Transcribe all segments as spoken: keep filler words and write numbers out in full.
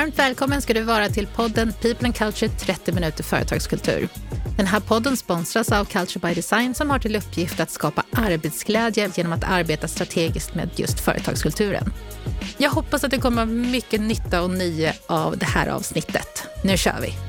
Varmt välkommen ska du vara till podden People and Culture trettio minuter företagskultur. Den här podden sponsras av Culture by Design som har till uppgift att skapa arbetsglädje genom att arbeta strategiskt med just företagskulturen. Jag hoppas att det kommer mycket nytta och nöje av det här avsnittet. Nu kör vi!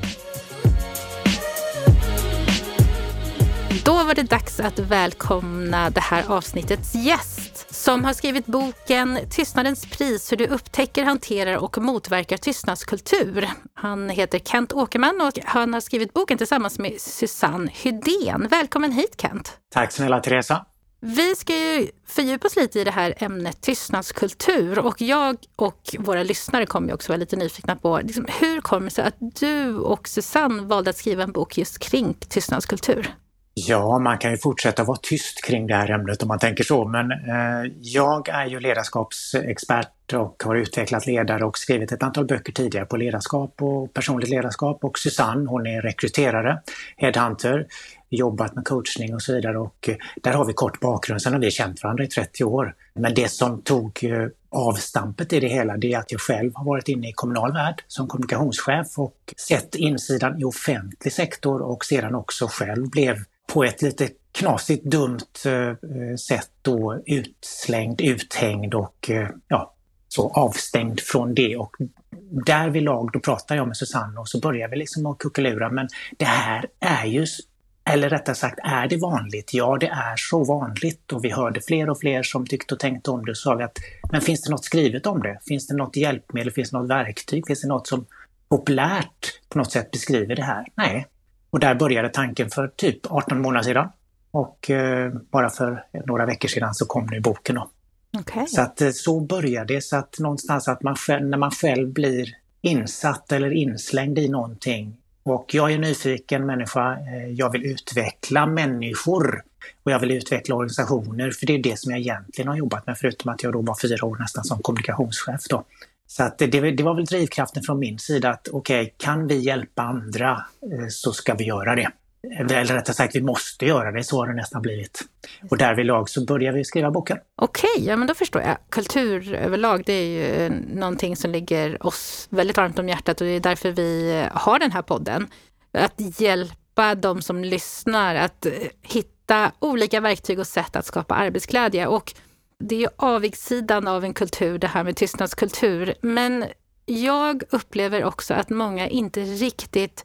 Då var det dags att välkomna det här avsnittets gäst som har skrivit boken Tystnadens pris, hur du upptäcker, hanterar och motverkar tystnadskultur. Han heter Kent Åkerman och han har skrivit boken tillsammans med Susanne Hydén. Välkommen hit, Kent. Tack snälla, Teresa. Vi ska ju fördjupa oss lite i det här ämnet tystnadskultur och jag och våra lyssnare kommer ju också vara lite nyfikna på liksom, hur kommer det sig att du och Susanne valde att skriva en bok just kring tystnadskultur? Ja, man kan ju fortsätta vara tyst kring det här ämnet om man tänker så, men eh, jag är ju ledarskapsexpert och har utvecklat ledare och skrivit ett antal böcker tidigare på ledarskap och personligt ledarskap, och Susanne, hon är rekryterare, headhunter, jobbat med coachning och så vidare, och eh, där har vi kort bakgrund, sen har vi känt varandra i trettio år. Men det som tog eh, avstampet i det hela, det är att jag själv har varit inne i kommunal värld som kommunikationschef och sett insidan i offentlig sektor och sedan också själv blev på ett lite knasigt dumt eh, sätt då utslängd, uthängd och eh, ja, så avstängd från det. Och där vid lag då pratar jag med Susanne och så börjar vi liksom att kuckelura, men det här är ju, eller rättare sagt, är det vanligt? Ja, det är så vanligt, och vi hörde fler och fler som tyckte och tänkte om det, och sa vi att men finns det något skrivet om det? Finns det något hjälpmedel? Finns det något verktyg? Finns det något som populärt på något sätt beskriver det här? Nej. Och där började tanken för typ arton månader sedan. Och eh, bara för några veckor sedan så kom nu boken då. Okay. Så att eh, så började det. Så att någonstans att man själv, när man själv blir insatt eller inslängd i någonting. Och jag är en nyfiken människa. Eh, jag vill utveckla människor. Och jag vill utveckla organisationer. För det är det som jag egentligen har jobbat med. Förutom att jag då var fyra år nästan som kommunikationschef då. Så att det, det var väl drivkraften från min sida att okej, okay, kan vi hjälpa andra så ska vi göra det. Eller rättare sagt, vi måste göra det, så har det nästan blivit. Och där vid lag så börjar vi skriva boken. Okej, okay, ja men då förstår jag. Kultur överlag, det är ju någonting som ligger oss väldigt varmt om hjärtat och det är därför vi har den här podden. Att hjälpa de som lyssnar att hitta olika verktyg och sätt att skapa arbetsglädje. Och det är ju avigsidan av en kultur, det här med tystnadskultur. Men jag upplever också att många inte riktigt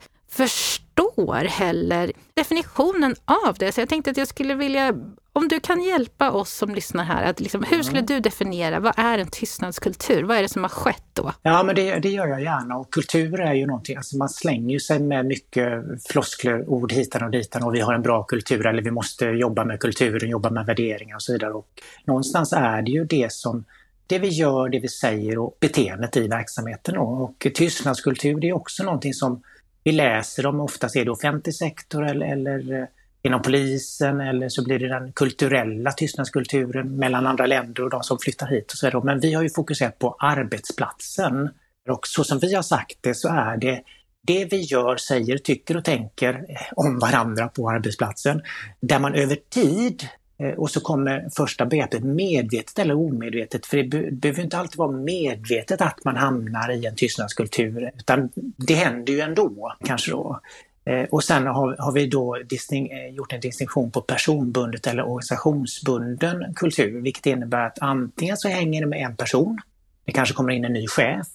förstår heller definitionen av det. Så jag tänkte att jag skulle vilja, om du kan hjälpa oss som lyssnar här, att liksom, hur skulle du definiera, vad är en tystnadskultur? Vad är det som har skett då? Ja, men det, det gör jag gärna. Och kultur är ju någonting, alltså man slänger ju sig med mycket floskler, ord hitan och ditan, och vi har en bra kultur, eller vi måste jobba med kulturen, jobba med värderingar och så vidare. Och någonstans är det ju det som det vi gör, det vi säger och beteendet i verksamheten. Och tystnadskultur, det är också någonting som vi läser om, oftast är det offentlig sektor eller, eller inom polisen, eller så blir det den kulturella tystnadskulturen mellan andra länder och de som flyttar hit och så vidare. Men vi har ju fokuserat på arbetsplatsen, och så som vi har sagt det så är det det vi gör, säger, tycker och tänker om varandra på arbetsplatsen, där man över tid, och så kommer första begreppet medvetet eller omedvetet, för det behöver inte alltid vara medvetet att man hamnar i en tystnadskultur, utan det händer ju ändå kanske då. Och sen har, har vi då disting, gjort en distinktion på personbundet eller organisationsbunden kultur, vilket innebär att antingen så hänger det med en person, det kanske kommer in en ny chef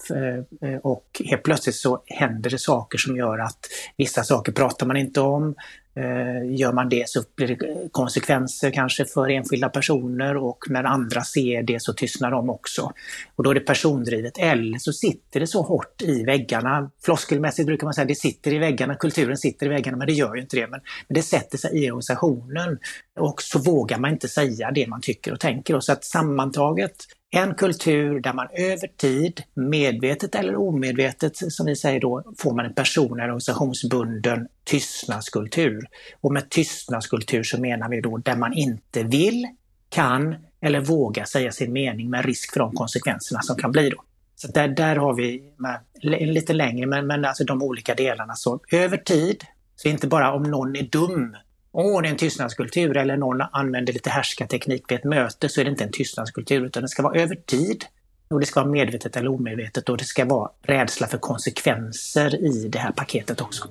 och helt plötsligt så händer det saker som gör att vissa saker pratar man inte om. Gör man det så blir det konsekvenser kanske för enskilda personer, och när andra ser det så tystnar de också. Och då är det persondrivet, eller så sitter det så hårt i väggarna. Floskelmässigt brukar man säga det sitter i väggarna, kulturen sitter i väggarna, men det gör ju inte det. Men, men det sätter sig i organisationen, och så vågar man inte säga det man tycker och tänker. Och så att sammantaget en kultur där man över tid, medvetet eller omedvetet som vi säger då, får man en person- eller organisationsbunden tystnadskultur. Och med tystnadskultur så menar vi då där man inte vill, kan eller vågar säga sin mening med risk för de konsekvenserna som kan bli då. Så där, där har vi med, lite längre, men, men alltså de olika delarna. Så över tid, så inte bara om någon är dum, Åh, det är en tystnadskultur, eller någon använder lite härskarteknik vid ett möte, så är det inte en tystnadskultur, utan det ska vara över tid. Och det ska vara medvetet eller omedvetet och det ska vara rädsla för konsekvenser i det här paketet också.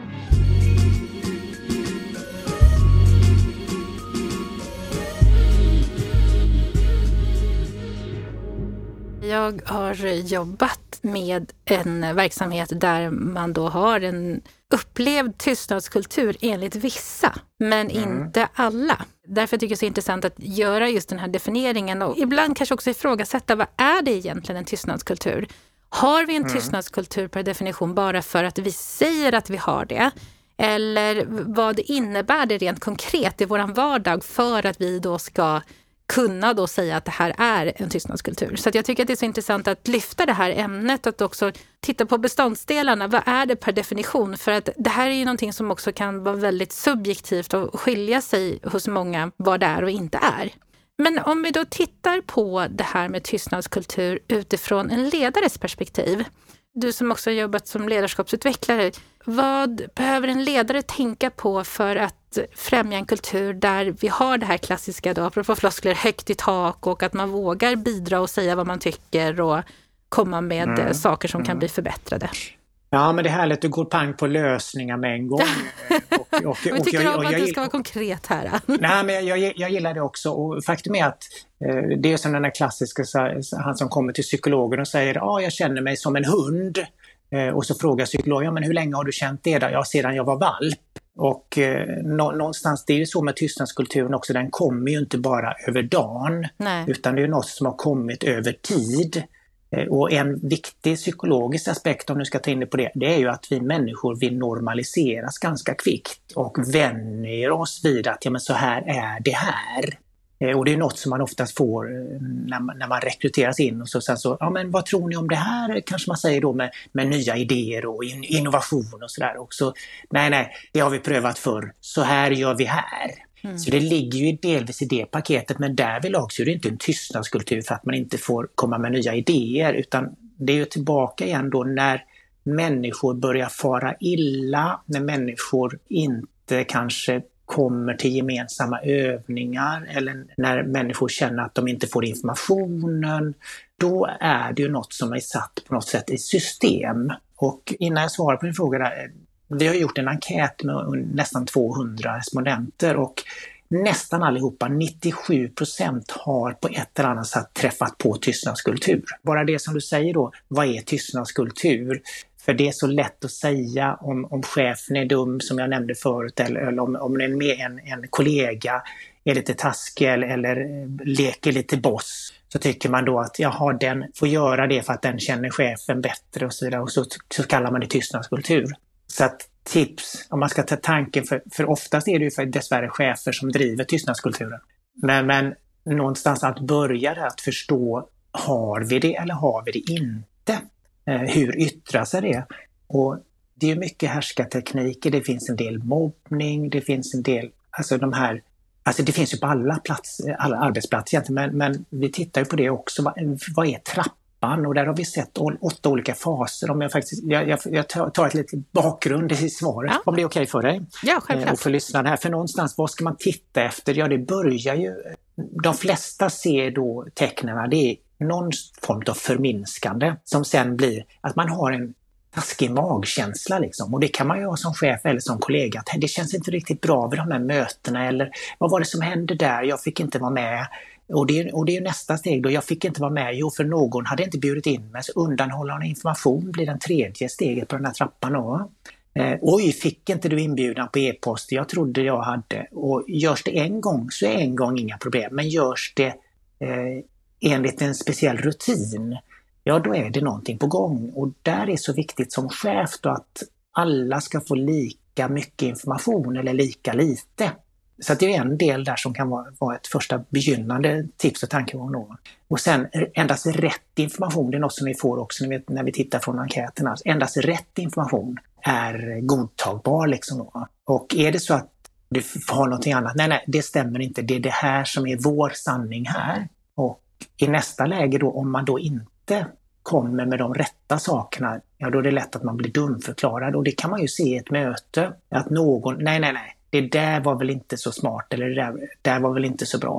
Jag har jobbat med en verksamhet där man då har en upplevd tystnadskultur enligt vissa, men mm. inte alla. Därför tycker jag det är så intressant att göra just den här definieringen och ibland kanske också ifrågasätta vad är det egentligen en tystnadskultur? Har vi en mm. tystnadskultur per definition bara för att vi säger att vi har det? Eller vad innebär det rent konkret i vår vardag för att vi då ska kunna då säga att det här är en tystnadskultur. Så att jag tycker att det är så intressant att lyfta det här ämnet och också titta på beståndsdelarna. Vad är det per definition? För att det här är ju någonting som också kan vara väldigt subjektivt och skilja sig hos många vad det är och inte är. Men om vi då tittar på det här med tystnadskultur utifrån en ledares perspektiv. Du som också har jobbat som ledarskapsutvecklare, vad behöver en ledare tänka på för att främja en kultur där vi har det här klassiska då, apropå floskler, högt i tak och att man vågar bidra och säga vad man tycker och komma med mm. saker som mm. kan bli förbättrade? Ja, men det är härligt att du går pang på lösningar med en gång. Och, och, och, vi tycker och jag, om att jag, det ska vara konkret här. Nej, men jag, jag, jag gillar det också. Och faktum är att eh, det är som den där klassiska, han som kommer till psykologen och säger ja, ah, jag känner mig som en hund. Eh, och så frågar psykologen, ja men hur länge har du känt det där? Ja, sedan jag var valp. Och eh, nå, någonstans, det är ju så med tystnadskulturen också, den kommer ju inte bara över dagen. Nej. Utan det är något som har kommit över tid. Och en viktig psykologisk aspekt, om du ska ta in det på det, det är ju att vi människor vill normaliseras ganska kvickt och vänjer oss vid att ja, men så här är det här. Och det är något som man oftast får när man, när man rekryteras in och så sen så, ja men vad tror ni om det här? Kanske man säger då med, med nya idéer och in, innovation och sådär också. Nej, nej, det har vi prövat förr. Så här gör vi här. Mm. Så det ligger ju delvis i det paketet, men därvidlag så är det inte en tystnadskultur för att man inte får komma med nya idéer, utan det är ju tillbaka igen då när människor börjar fara illa, när människor inte kanske kommer till gemensamma övningar eller när människor känner att de inte får informationen, då är det ju något som är satt på något sätt i system. Och innan jag svarar på din fråga där, vi har gjort en enkät med nästan tvåhundra respondenter och nästan allihopa, nittiosju procent har på ett eller annat sätt träffat på tystnadskultur. Bara det som du säger då, vad är tystnadskultur? För det är så lätt att säga om, om chefen är dum som jag nämnde förut eller, eller om, om en, en, en kollega är lite taskig eller, eller leker lite boss. Så tycker man då att jaha, den får göra det för att den känner chefen bättre och så vidare. Och så, så kallar man det tystnadskultur. Så att tips, om man ska ta tanken, för, för oftast är det ju för dessvärre chefer som driver tystnadskulturen. Men, men någonstans att börja att förstå, har vi det eller har vi det inte? Eh, hur yttrar sig det? Och det är mycket härskartekniker, det finns en del mobbning, det finns en del, alltså de här, alltså det finns ju på alla, plats, alla arbetsplatser egentligen, men, men vi tittar ju på det också, vad, vad är trappan? Och där har vi sett åtta olika faser. Om jag, faktiskt, jag, jag, jag tar ett lite bakgrund i svaret, ja. Om det är okej för dig. Ja, självklart. Och för lyssnarna här. För någonstans, vad ska man titta efter? Ja, det börjar ju... De flesta ser då tecknarna, det är någon form av förminskande som sen blir att man har en taskig magkänsla liksom. Och det kan man ju ha som chef eller som kollega. Att det känns inte riktigt bra vid de här mötena. Eller vad var det som hände där? Jag fick inte vara med. Och det, och det är nästa steg då. Jag fick inte vara med. Jo, för någon hade inte bjudit in mig. Så undanhållande information blir den tredje steget på den här trappan då. Eh, oj, fick inte du inbjudan på e-post? Jag trodde jag hade. Och görs det en gång så är en gång inga problem. Men görs det eh, enligt en speciell rutin, ja då är det någonting på gång. Och där är så viktigt som chef då att alla ska få lika mycket information eller lika lite. Så att det är en del där som kan vara, vara ett första begynnande tips och tankegång då. Och sen endast rätt information, det är något som vi får också när vi, när vi tittar från enkäterna. Endast rätt information är godtagbar liksom då. Och är det så att du har någonting annat, nej nej det stämmer inte, det är det här som är vår sanning här. Och i nästa läge då, om man då inte kommer med de rätta sakerna, ja då är det lätt att man blir dumförklarad. Och det kan man ju se i ett möte, att någon, nej nej nej, det där var väl inte så smart eller det där, där var väl inte så bra.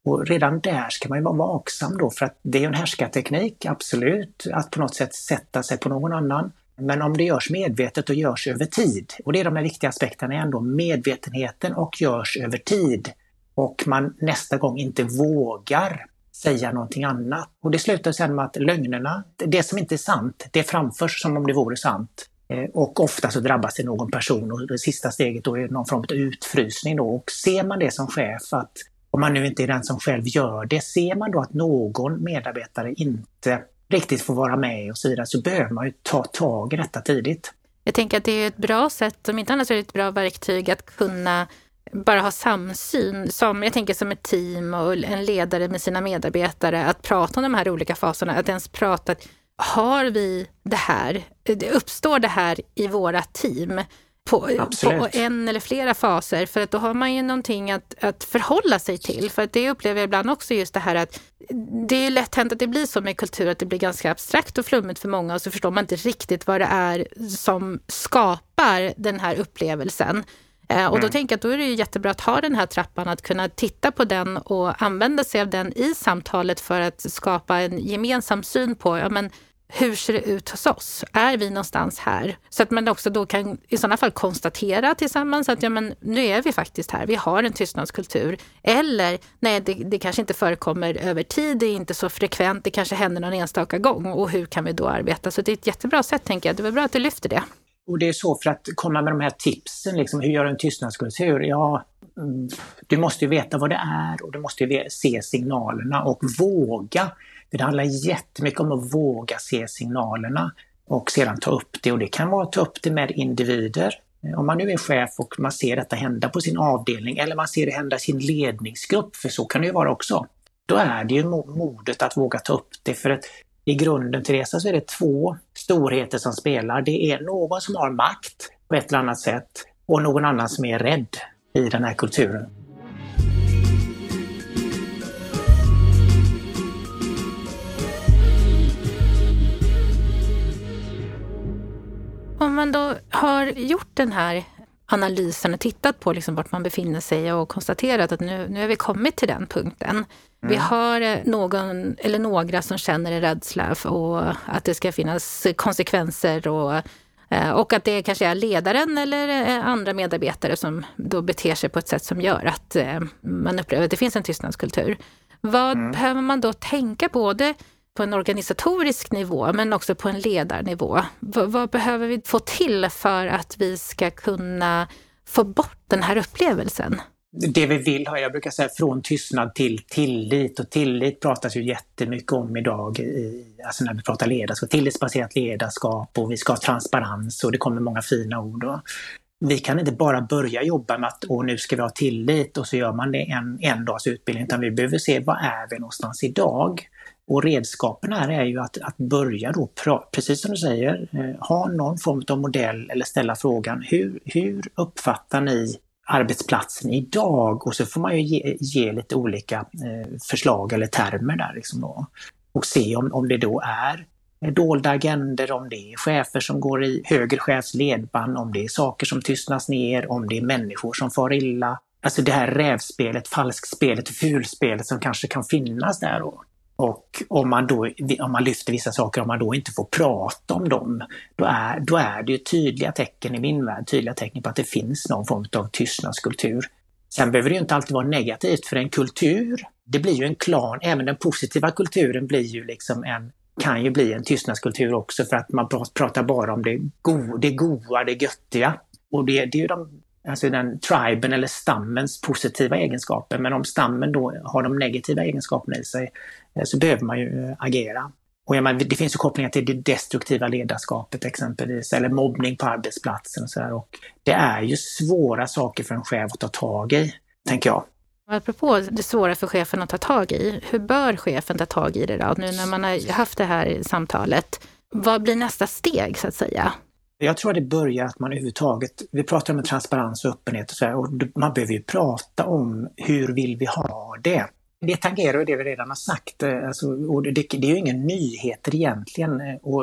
Och redan där ska man ju vara vaksam då, för att det är ju en härskarteknik, absolut, att på något sätt sätta sig på någon annan. Men om det görs medvetet och görs över tid, och det är de här viktiga aspekterna ändå, medvetenheten och görs över tid, och man nästa gång inte vågar säga någonting annat. Och det slutar sen med att lögnerna, det som inte är sant, det framförs som om det vore sant. Och ofta så drabbas det någon person, och det sista steget då är någon form av utfrysning då. Och ser man det som chef, att om man nu inte är den som själv gör det, ser man då att någon medarbetare inte riktigt får vara med och så vidare, så behöver man ju ta tag i detta tidigt. Jag tänker att det är ett bra sätt, om inte annat så är det ett bra verktyg att kunna bara ha samsyn, som jag tänker som ett team och en ledare med sina medarbetare, att prata om de här olika faserna, att ens prata, har vi det här, det uppstår det här i våra team på, på en eller flera faser, för att då har man ju någonting att, att förhålla sig till, för att det upplever jag ibland också, just det här att det är lätt hänt att det blir så med kultur att det blir ganska abstrakt och flummigt för många, och så förstår man inte riktigt vad det är som skapar den här upplevelsen. Eh, och då mm. tänker jag att då är det ju jättebra att ha den här trappan, att kunna titta på den och använda sig av den i samtalet för att skapa en gemensam syn på, ja men hur ser det ut hos oss? Är vi någonstans här? Så att man också då kan i sådana fall konstatera tillsammans att ja men nu är vi faktiskt här, vi har en tystnadskultur. Eller nej, det, det kanske inte förekommer över tid, det är inte så frekvent, det kanske händer någon enstaka gång, och hur kan vi då arbeta? Så det är ett jättebra sätt, tänker jag. Det var bra att du lyfter det. Och det är så, för att komma med de här tipsen, liksom, hur gör en tystnadskultur? Ja, du måste ju veta vad det är, och du måste ju se signalerna och våga. För det handlar jättemycket om att våga se signalerna och sedan ta upp det. Och det kan vara att ta upp det med individer. Om man nu är chef och man ser detta hända på sin avdelning, eller man ser det hända i sin ledningsgrupp, för så kan det ju vara också. Då är det ju modet att våga ta upp det, för att i grunden, Teresa, så är det två storheter som spelar. Det är någon som har makt på ett eller annat sätt, och någon annan som är rädd i den här kulturen. Om man då har gjort den här analysen och tittat på liksom vart man befinner sig och konstaterat att nu, nu har vi kommit till den punkten. Mm. Vi har någon eller några som känner en rädsla och att det ska finnas konsekvenser, och, och att det kanske är ledaren eller andra medarbetare som då beter sig på ett sätt som gör att man upplever att det finns en tystnadskultur. Vad mm. behöver man då tänka både på en organisatorisk nivå men också på en ledarnivå? V- vad behöver vi få till för att vi ska kunna få bort den här upplevelsen? Det vi vill ha, jag brukar säga, från tystnad till tillit, och tillit pratas ju jättemycket om idag, i, alltså när vi pratar ledarskap, tillitsbaserat ledarskap, och vi ska ha transparens, och det kommer många fina ord. Och vi kan inte bara börja jobba med att och nu ska vi ha tillit och så gör man det en, en dags utbildning, utan vi behöver se vad är vi någonstans idag. Och redskapen här är ju att, att börja då, precis som du säger, eh, ha någon form av modell eller ställa frågan, hur, hur uppfattar ni arbetsplatsen idag? Och så får man ju ge, ge lite olika eh, förslag eller termer där liksom då. Och se om, om det då är dolda agender, om det är chefer som går i högre chefs ledband, om det är saker som tystnas ner, om det är människor som far illa. Alltså det här rävspelet, falskspelet, fulspelet som kanske kan finnas där då. Och om man då om man lyfter vissa saker, om man då inte får prata om dem, då är, då är det ju tydliga tecken i min värld, tydliga tecken på att det finns någon form av tystnadskultur. Sen behöver det ju inte alltid vara negativt, för en kultur, det blir ju en klan, även den positiva kulturen blir ju liksom en, kan ju bli en tystnadskultur också, för att man pratar bara om det goda, det goda, det göttiga. Och det, det är ju de, alltså den triben eller stammens positiva egenskaper, men om stammen då har de negativa egenskaperna i sig, så behöver man ju agera. Och jag menar, det finns ju kopplingar till det destruktiva ledarskapet exempelvis, eller mobbning på arbetsplatsen och sådär. Och det är ju svåra saker för en chef att ta tag i, tänker jag. Apropå det svåra för chefen att ta tag i, hur bör chefen ta tag i det då? Nu när man har haft det här samtalet, vad blir nästa steg så att säga? Jag tror att det börjar att man överhuvudtaget, vi pratar om transparens och öppenhet och så här, och man behöver ju prata om hur vill vi ha det. Det tangerar ju det vi redan har sagt, alltså, och det, det är ju ingen nyheter egentligen, och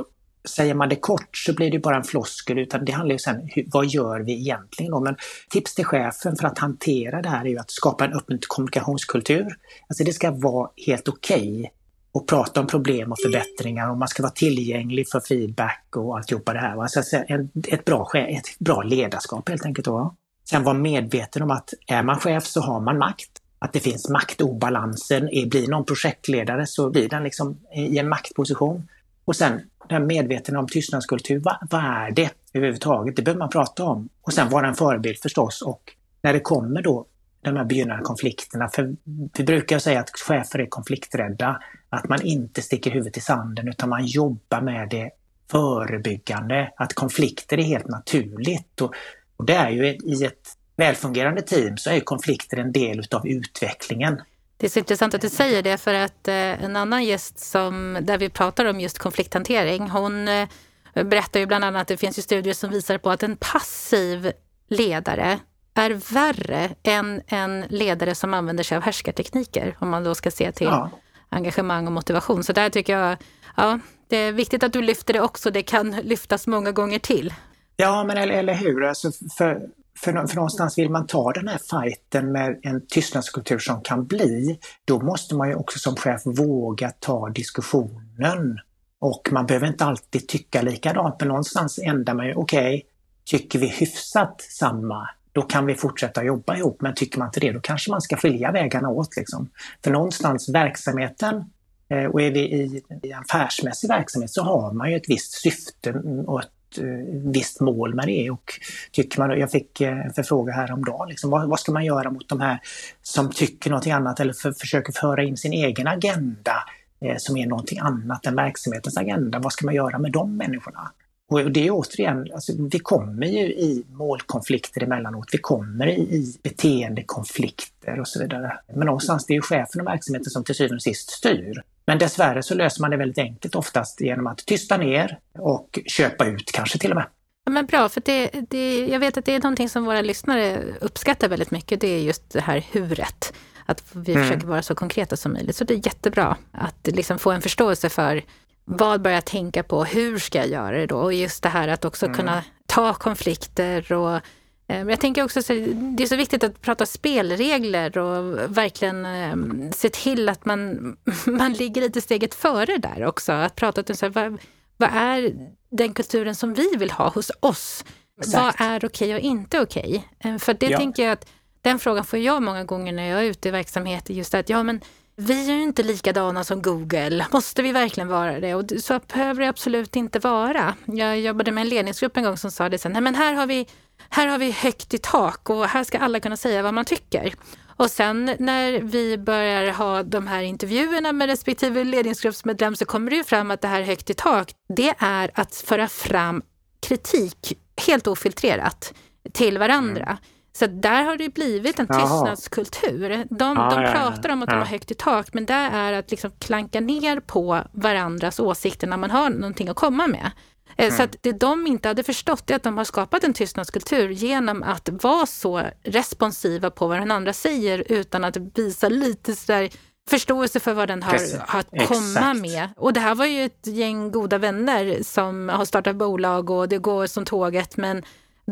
säger man det kort så blir det bara en floskel, utan det handlar ju sen hur, vad gör vi egentligen då? Men tips till chefen för att hantera det här är ju att skapa en öppen kommunikationskultur. Alltså det ska vara helt okej okay att prata om problem och förbättringar, och man ska vara tillgänglig för feedback och alltihopa det här. Alltså en, ett, bra, ett bra ledarskap helt enkelt då. Sen vara medveten om att är man chef så har man makt. Att det finns maktobalansen. Blir någon projektledare så blir den liksom i en maktposition. Och sen den medveten om tystnadskultur. Vad, vad är det överhuvudtaget? Det behöver man prata om. Och sen vara en förebild förstås. Och när det kommer då de här begynnande konflikterna. För vi brukar säga att chefer är konflikträdda. Att man inte sticker huvudet i sanden utan man jobbar med det förebyggande. Att konflikter är helt naturligt. Och, och det är ju i ett välfungerande team så är konflikter en del av utvecklingen. Det är så intressant att du säger det, för att eh, en annan gäst som, där vi pratar om just konflikthantering, hon eh, berättar ju bland annat att det finns ju studier som visar på att en passiv ledare är värre än en ledare som använder sig av härskartekniker, om man då ska se till ja. engagemang och motivation. Så där tycker jag, ja, det är viktigt att du lyfter det också. Det kan lyftas många gånger till. Ja, men eller, eller hur? Alltså för, för, för någonstans vill man ta den här fighten med en tystnadskultur som kan bli, då måste man ju också som chef våga ta diskussionen. Och man behöver inte alltid tycka likadant, men någonstans ändrar man ju, okej, okay, tycker vi hyfsat samma, då kan vi fortsätta jobba ihop, men tycker man inte det, då kanske man ska skilja vägarna åt. Liksom. För någonstans verksamheten, och är vi i, i affärsmässig verksamhet så har man ju ett visst syfte och ett visst mål med det. Och tycker man, jag fick en förfrågan häromdagen, liksom, vad, vad ska man göra mot de här som tycker något annat eller för, försöker föra in sin egen agenda eh, som är någonting annat än verksamhetens agenda. Vad ska man göra med de människorna? Och det är återigen, alltså, vi kommer ju i målkonflikter emellanåt, vi kommer i, i beteendekonflikter och så vidare. Men någonstans det är ju chefen av verksamheten som till syvende och sist styr. Men dessvärre så löser man det väldigt enkelt oftast genom att tysta ner och köpa ut kanske till och med. Ja, men bra, för det, det, jag vet att det är någonting som våra lyssnare uppskattar väldigt mycket. Det är just det här huret. Att vi mm. försöker vara så konkreta som möjligt. Så det är jättebra att liksom få en förståelse för vad börjar jag tänka på, hur ska jag göra det då? Och just det här att också mm. kunna ta konflikter. Och eh, jag tänker också att det är så viktigt att prata spelregler och verkligen eh, se till att man, man ligger lite steget före där också. Att prata om så här, vad, vad är den kulturen som vi vill ha hos oss? Exakt. Vad är okej och inte okej? Eh, för det ja. tänker jag att den frågan får jag många gånger när jag är ute i verksamheter, just att ja men vi är ju inte likadana som Google. Måste vi verkligen vara det? Och så behöver det absolut inte vara. Jag jobbade med en ledningsgrupp en gång som sa det sen. Nej, men här har vi, här har vi högt i tak och här ska alla kunna säga vad man tycker. Och sen när vi börjar ha de här intervjuerna med respektive ledningsgruppsmedlem så kommer det ju fram att det här högt i tak, det är att föra fram kritik helt ofiltrerat till varandra. Mm. Så där har det blivit en tystnadskultur. De, ah, de pratar om att ja. de har högt i tak, men det är att liksom klanka ner på varandras åsikter när man har någonting att komma med. Mm. Så att det de inte hade förstått är att de har skapat en tystnadskultur genom att vara så responsiva på vad den andra säger utan att visa lite sådär förståelse för vad den har, har att komma Exakt. med. Och det här var ju ett gäng goda vänner som har startat bolag och det går som tåget, men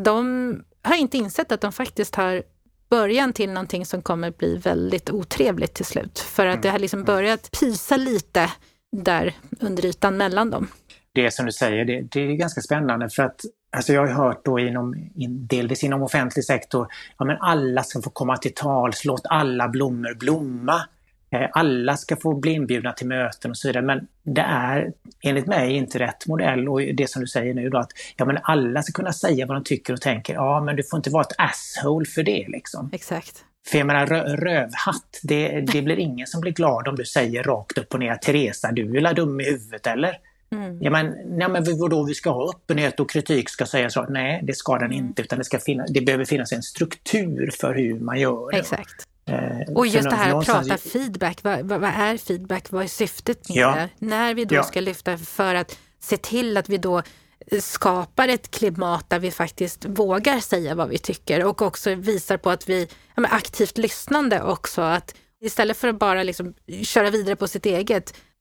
de har inte insett att de faktiskt har början till någonting som kommer bli väldigt otrevligt till slut. För att det har liksom börjat pysa lite där under ytan mellan dem. Det som du säger, det, det är ganska spännande för att alltså jag har hört då inom, in, delvis inom offentlig sektor, ja men alla ska få komma till tals, låt alla blommor blomma. Alla ska få bli inbjudna till möten och så vidare, men det är enligt mig inte rätt modell. Och det som du säger nu då, att ja, men alla ska kunna säga vad de tycker och tänker, ja men du får inte vara ett asshole för det liksom. Exakt. För jag menar rö- rövhatt, det, det blir ingen som blir glad om du säger rakt upp och ner, Teresa, du är väl dum i huvudet eller? Mm. Ja, men, nej, men vadå, vi ska ha öppenhet och kritik ska sägas så. Nej, det ska den mm. inte, utan det, ska finnas, det behöver finnas en struktur för hur man gör det. Exakt. Och just det här att prata feedback, vad, vad, vad är feedback, vad är syftet med ja. det? När vi då ja. ska lyfta för att se till att vi då skapar ett klimat där vi faktiskt vågar säga vad vi tycker och också visar på att vi ja, men aktivt lyssnande också, att istället för att bara liksom köra vidare på sitt eget,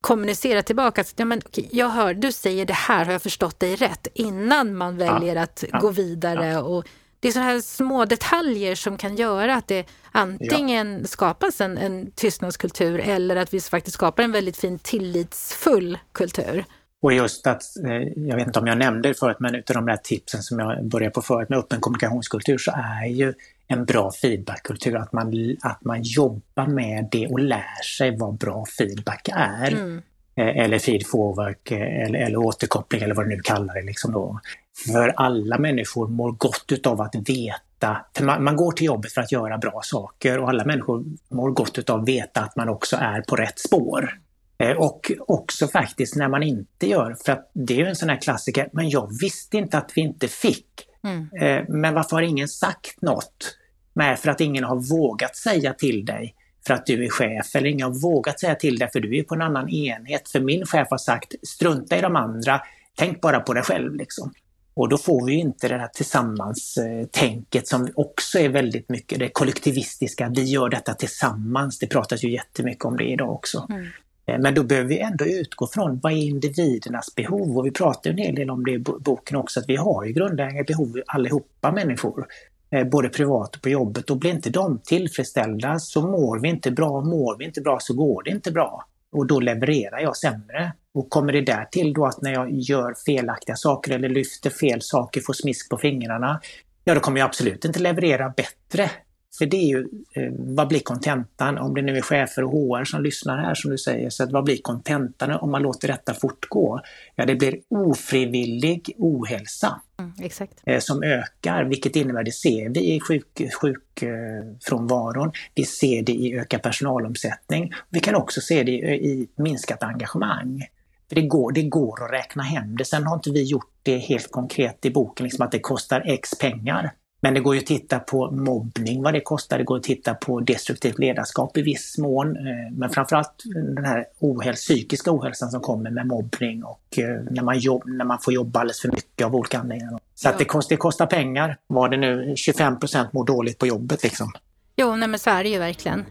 kommunicera tillbaka. Att, ja, men, okej, jag hör, du säger det här, har jag förstått dig rätt? Innan man väljer ja, att ja, gå vidare. Ja. Och det är sådana här små detaljer som kan göra att det antingen ja. skapas en, en tystnadskultur eller att vi faktiskt skapar en väldigt fin tillitsfull kultur. Och just att, jag vet inte om jag nämnde det förut, men utav de där tipsen som jag började på förut med öppen kommunikationskultur, så är ju en bra feedbackkultur att man, att man jobbar med det och lär sig vad bra feedback är. Mm. Eller feedforward eller, eller återkoppling eller vad du nu kallar det. Liksom då. För alla människor mår gott utav att veta, för man, man går till jobbet för att göra bra saker och alla människor mår gott utav att veta att man också är på rätt spår. Och också faktiskt när man inte gör, för att det är ju en sån här klassiker, men jag visste inte att vi inte fick. Mm. Men varför har ingen sagt något? Men för att ingen har vågat säga till dig för att du är chef, eller ingen har vågat säga till dig för du är på en annan enhet. För min chef har sagt, strunta i de andra, tänk bara på dig själv liksom. Och då får vi ju inte det här tillsammans-tänket som också är väldigt mycket det kollektivistiska. Vi gör detta tillsammans, det pratas ju jättemycket om det idag också. Mm. Men då behöver vi ändå utgå från vad är individernas behov, och vi pratar en hel del om det i boken också, att vi har ju grundläggande behov allihopa människor, både privat och på jobbet, och blir inte de tillfredsställda så mår vi inte bra, mår vi inte bra så går det inte bra, och då levererar jag sämre. Och kommer det där till då att när jag gör felaktiga saker eller lyfter fel saker, får smisk på fingrarna, ja då kommer jag absolut inte leverera bättre. För det är ju, eh, vad blir kontentan om det nu är chefer och H R som lyssnar här som du säger, så att vad blir kontentan om man låter detta fortgå? Ja, det blir ofrivillig ohälsa mm, exakt. Eh, som ökar, vilket innebär, det ser vi i sjuk, sjukfrånvaron, eh, vi ser det i ökad personalomsättning, vi kan också se det i, i minskat engagemang. För det går, det går att räkna hem det, sen har inte vi gjort det helt konkret i boken, liksom att det kostar x pengar. Men det går ju att titta på mobbning, vad det kostar. Det går att titta på destruktivt ledarskap i viss mån. Men framförallt den här ohäls- psykiska ohälsan som kommer med mobbning och när man, jobb- när man får jobba alldeles för mycket av olika anledningar. Så ja. att det, kost- det kostar pengar. Var det nu tjugofem procent mår dåligt på jobbet liksom? Jo, nej men så är det ju verkligen.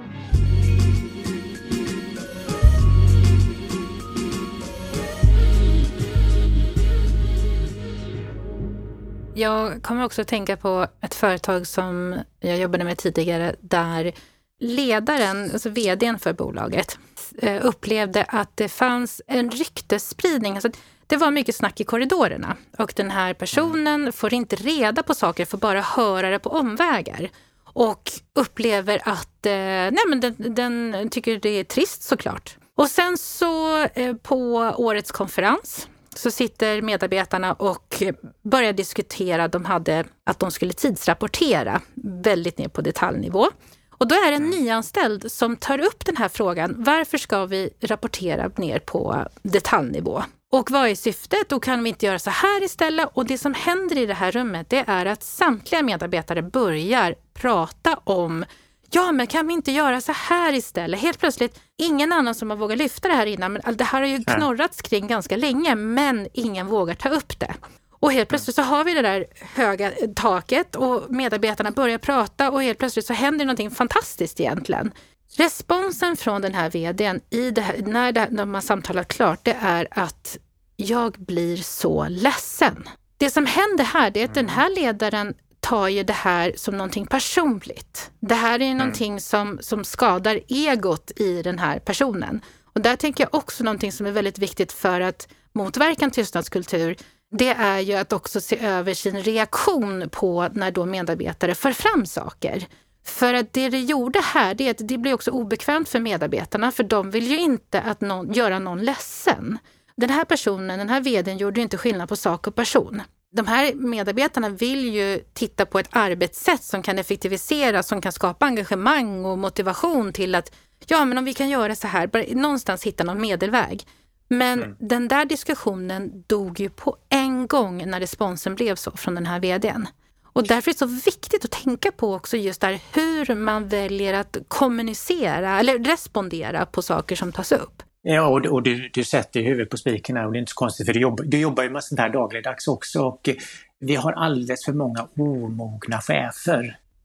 Jag kommer också att tänka på ett företag som jag jobbade med tidigare där ledaren, alltså vdn för bolaget, upplevde att det fanns en ryktesspridning. Alltså det var mycket snack i korridorerna och den här personen får inte reda på saker, får bara höra det på omvägar. Och upplever att eh, nej men den, den tycker det är trist såklart. Och sen så eh, på årets konferens så sitter medarbetarna och börjar diskutera, de hade att de skulle tidsrapportera väldigt ner på detaljnivå. Och då är det en nyanställd som tar upp den här frågan, varför ska vi rapportera ner på detaljnivå? Och vad är syftet? Då kan vi inte göra så här istället. Och det som händer i det här rummet, det är att samtliga medarbetare börjar prata om, ja men kan vi inte göra så här istället? Helt plötsligt, ingen annan som har vågat lyfta det här innan, men det här har ju knorrats kring ganska länge, men ingen vågar ta upp det. Och helt plötsligt så har vi det där höga taket och medarbetarna börjar prata och helt plötsligt så händer någonting fantastiskt egentligen. Responsen från den här vdn i det här, när, det, när man samtalar klart, det är att jag blir så ledsen. Det som händer här, det är att den här ledaren tar ju det här som någonting personligt. Det här är någonting som, som skadar egot i den här personen. Och där tänker jag också någonting som är väldigt viktigt för att motverka en tystnadskultur. Det är ju att också se över sin reaktion på när då medarbetare för fram saker. För att det det gjorde här, det är att det blir också obekvämt för medarbetarna, för de vill ju inte att någon, göra någon ledsen. Den här personen, den här vdn gjorde ju inte skillnad på sak och person. De här medarbetarna vill ju titta på ett arbetssätt som kan effektivisera, som kan skapa engagemang och motivation till att ja men om vi kan göra så här, bara någonstans hitta någon medelväg. Men mm. den där diskussionen dog ju på en gång när responsen blev så från den här vdn. Och därför är det så viktigt att tänka på också just där hur man väljer att kommunicera eller respondera på saker som tas upp. Ja, och, och du, du sätter i huvudet på spiken här och det är inte så konstigt för du jobbar, du jobbar ju med sånt här dagligdags också och vi har alldeles för många omogna chefer.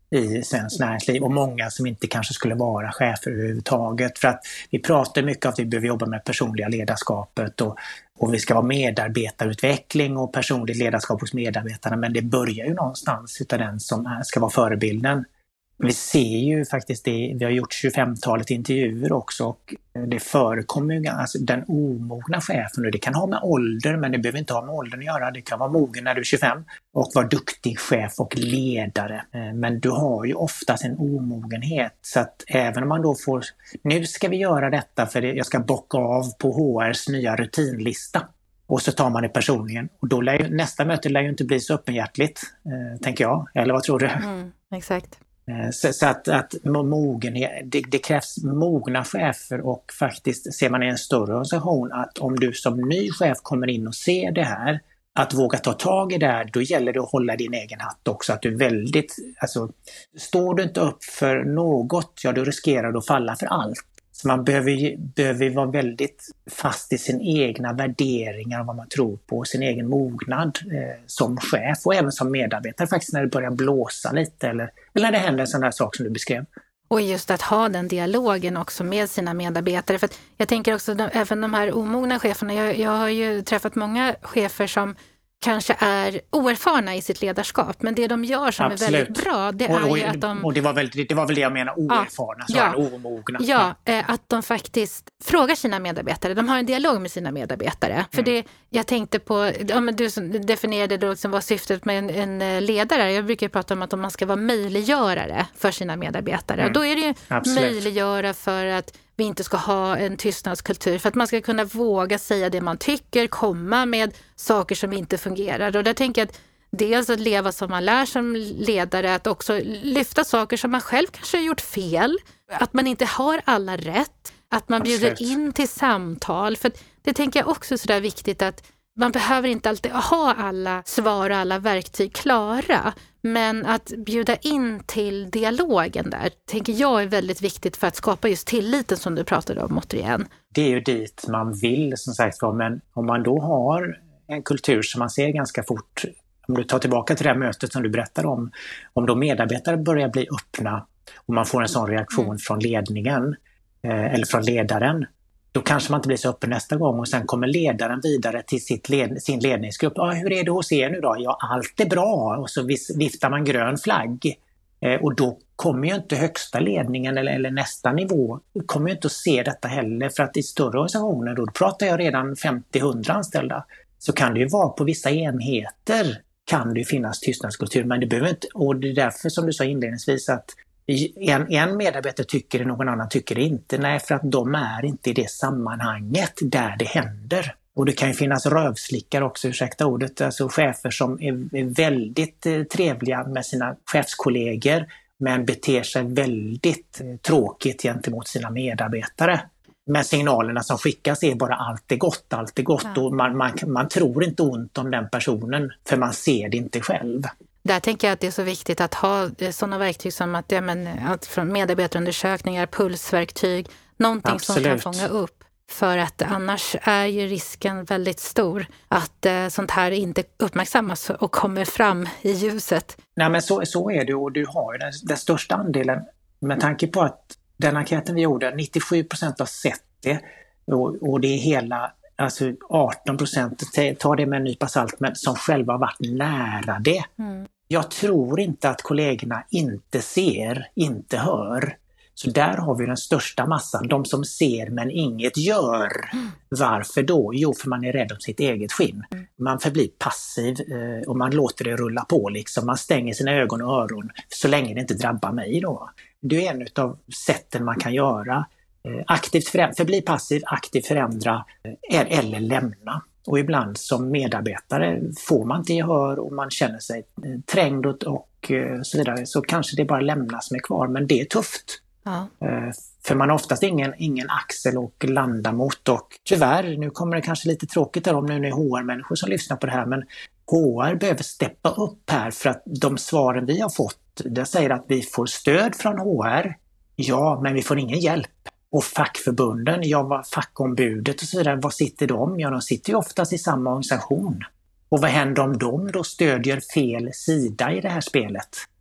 i svenskt näringsliv och många som inte kanske skulle vara chefer överhuvudtaget. För att vi pratar mycket om att vi behöver jobba med personliga ledarskapet och, och vi ska vara medarbetarutveckling och personligt ledarskap hos medarbetarna, men det börjar ju någonstans utav den som ska vara förebilden. Vi ser ju faktiskt det, vi har gjort tjugofemtalet intervjuer också och det förekommer ju, alltså den omogna chefen, och det kan ha med ålder men det behöver inte ha med åldern att göra, det kan vara mogen när du är tjugofem och vara duktig chef och ledare. Men du har ju oftast en omogenhet, så att även om man då får, nu ska vi göra detta för jag ska bocka av på H R:s nya rutinlista. Och så tar man det personligen. Och då lär ju, nästa möte lär ju inte bli så öppenhjärtligt, eh, tänker jag. Eller vad tror du? Mm, exakt. Så, så att, att mogenhet, det, det krävs mogna chefer och faktiskt ser man i en större organisation att om du som ny chef kommer in och ser det här, att våga ta tag i det här, då gäller det att hålla din egen hatt också. Att du väldigt, alltså, står du inte upp för något, ja då riskerar du att falla för allt. Så man behöver, behöver vara väldigt fast i sin egna värderingar och vad man tror på, sin egen mognad eh, som chef och även som medarbetare faktiskt när det börjar blåsa lite eller, eller när det händer en sån här sak som du beskrev. Och just att ha den dialogen också med sina medarbetare. För att jag tänker också, de, även de här omogna cheferna, jag, jag har ju träffat många chefer som kanske är oerfarna i sitt ledarskap, men det de gör som Absolut. är väldigt bra, det och, är och, ju att de... Och det var väl det, var väl det jag menar, oerfarna, ja, så ja, är omogna. Ja, eh, att de faktiskt frågar sina medarbetare, de har en dialog med sina medarbetare. Mm. För det, jag tänkte på, ja, men du definierade då som var syftet med en, en ledare, jag brukar prata om att man ska vara möjliggörare för sina medarbetare. Mm. Och då är det ju Absolut. möjliggöra för att vi inte ska ha en tystnadskultur, för att man ska kunna våga säga det man tycker, komma med saker som inte fungerar. Och där tänker jag att dels att leva som man lär som ledare, att också lyfta saker som man själv kanske har gjort fel, att man inte har alla rätt, att man bjuder Absolut. in till samtal. För det tänker jag också är så där viktigt att man behöver inte alltid ha alla svar och alla verktyg klara, men att bjuda in till dialogen där tänker jag är väldigt viktigt för att skapa just tilliten som du pratade om återigen. Det är ju dit man vill som sagt var, men om man då har en kultur som man ser ganska fort, om du tar tillbaka till det här mötet som du berättade om, om då medarbetare börjar bli öppna och man får en sån reaktion mm. från ledningen eh, eller från ledaren, då kanske man inte blir så öppen nästa gång och sen kommer ledaren vidare till sitt led, sin ledningsgrupp. Ja, hur är det hos er nu då? Ja, allt är bra. Och så viftar man grön flagg. Eh, och då kommer ju inte högsta ledningen eller, eller nästa nivå kommer ju inte att se detta heller. För att i större organisationer, då pratar jag redan femtio till hundra anställda, så kan det ju vara på vissa enheter kan det ju finnas tystnadskultur. Men det behöver inte, och det är därför som du sa inledningsvis att En, en medarbetare tycker det, någon annan tycker det inte. Nej, för att de är inte i det sammanhanget där det händer. Och det kan ju finnas rövslickare också, ursäkta ordet, alltså chefer som är, är väldigt eh, trevliga med sina chefskollegor men beter sig väldigt eh, tråkigt gentemot sina medarbetare. Men signalerna som skickas är bara allt är gott, allt är gott ja. och man, man, man tror inte ont om den personen för man ser det inte själv. Där tänker jag att det är så viktigt att ha sådana verktyg som att, ja, men, att från medarbetarundersökningar, pulsverktyg, någonting Absolut. som kan fånga upp. För att annars är ju risken väldigt stor att eh, sånt här inte uppmärksammas och kommer fram i ljuset. Nej, men så, så är det, och du har ju den, den största andelen med tanke på att den enkäten vi gjorde, nittiosju procent har sett det och, och det är hela alltså arton procent, ta det med en nypa salt, men som själva har varit nära det. Mm. Jag tror inte att kollegorna inte ser, inte hör. Så där har vi den största massan. De som ser men inget gör. Mm. Varför då? Jo, för man är rädd om sitt eget skinn. Mm. Man förblir passiv eh, och man låter det rulla på. Liksom. Man stänger sina ögon och öron så länge det inte drabbar mig. Då. Det är en av sätten man kan göra. Eh, aktivt förändra, förbli passiv, aktivt förändra eh, eller lämna. Och ibland som medarbetare får man inte gehör och man känner sig eh, trängd och, och eh, så vidare. Så kanske det bara lämnas med kvar, men det är tufft. Ja. För man har oftast ingen, ingen axel och landa mot, och tyvärr, nu kommer det kanske lite tråkigt där om nu är det H R-människor som lyssnar på det här, men H R behöver steppa upp här för att de svaren vi har fått, det säger att vi får stöd från H R, ja, men vi får ingen hjälp. Och fackförbunden, ja, vad fackombudet och så vidare, vad sitter de? Ja, de sitter ju oftast i samma organisation. Och vad händer om de då stödjer fel sida i det här spelet?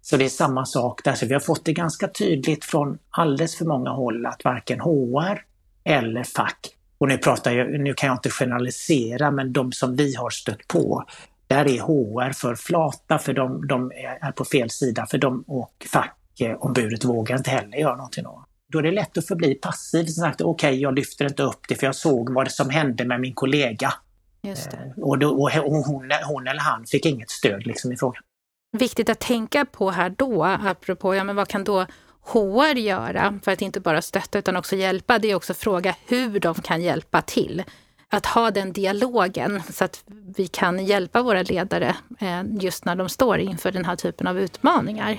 Så det är samma sak där. Så vi har fått det ganska tydligt från alldeles för många håll att varken H R eller fack, och nu, pratar jag, nu kan jag inte generalisera, men de som vi har stött på, där är H R för flata, för de, de är på fel sida, för de, och fackombudet vågar inte heller göra någonting då. Då är det lätt att förbli passiv. Så sagt, okej, okay, jag lyfter inte upp det för jag såg vad det som hände med min kollega. Just det. Och, då, och hon, hon eller han fick inget stöd liksom i frågan. Viktigt att tänka på här då, apropå, ja, men vad kan då H R göra för att inte bara stötta utan också hjälpa? Det är också fråga hur de kan hjälpa till. Att ha den dialogen så att vi kan hjälpa våra ledare just när de står inför den här typen av utmaningar.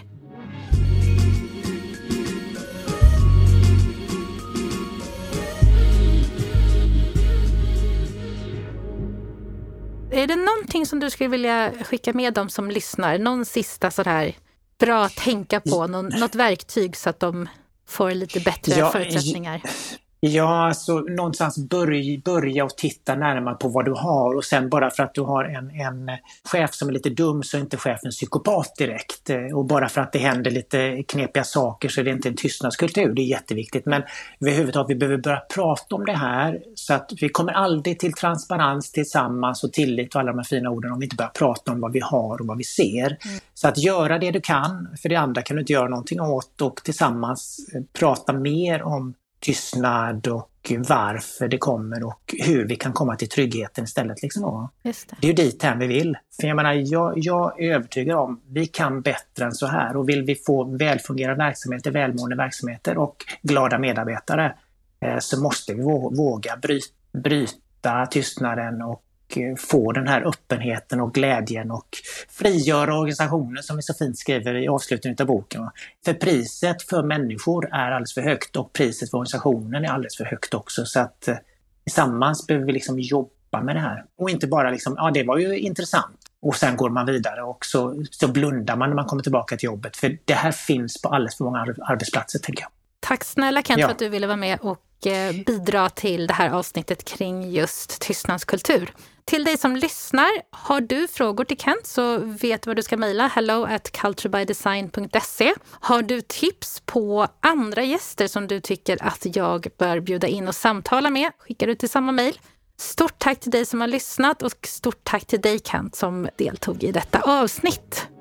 Är det någonting som du skulle vilja skicka med dem som lyssnar? Någon sista sådär bra att tänka på, någon, något verktyg så att de får lite bättre ja, förutsättningar? Ja, alltså någonstans börja, börja och titta närmare på vad du har, och sen bara för att du har en, en chef som är lite dum så är inte chefen psykopat direkt, och bara för att det händer lite knepiga saker så är det inte en tystnadskultur, det är jätteviktigt, men överhuvudtaget vi behöver börja prata om det här så att vi kommer aldrig till transparens tillsammans och tillit och alla de här fina orden om vi inte börjar prata om vad vi har och vad vi ser. Mm. Så att göra det du kan, för det andra kan du inte göra någonting åt, och tillsammans prata mer om tystnad och varför det kommer och hur vi kan komma till tryggheten istället. Liksom. Just det. Det är ju dit här vi vill. För jag menar, jag, jag är övertygad om vi kan bättre än så här, och vill vi få välfungerande verksamheter, välmående verksamheter och glada medarbetare eh, så måste vi våga bryta, bryta tystnaden och få den här öppenheten och glädjen och frigöra organisationen som vi så fint skriver i avslutningen av boken. För priset för människor är alldeles för högt och priset för organisationen är alldeles för högt också, så att eh, tillsammans behöver vi liksom jobba med det här. Och inte bara liksom, ja det var ju intressant och sen går man vidare och så, så blundar man när man kommer tillbaka till jobbet, för det här finns på alldeles för många arbetsplatser tycker jag. Tack snälla Kent ja. för att du ville vara med och bidra till det här avsnittet kring just tystnadskultur. Till dig som lyssnar, har du frågor till Kent så vet du vad du ska mejla, hello at culturebydesign punkt se. Har du tips på andra gäster som du tycker att jag bör bjuda in och samtala med, skickar du till samma mejl. Stort tack till dig som har lyssnat och stort tack till dig Kent som deltog i detta avsnitt.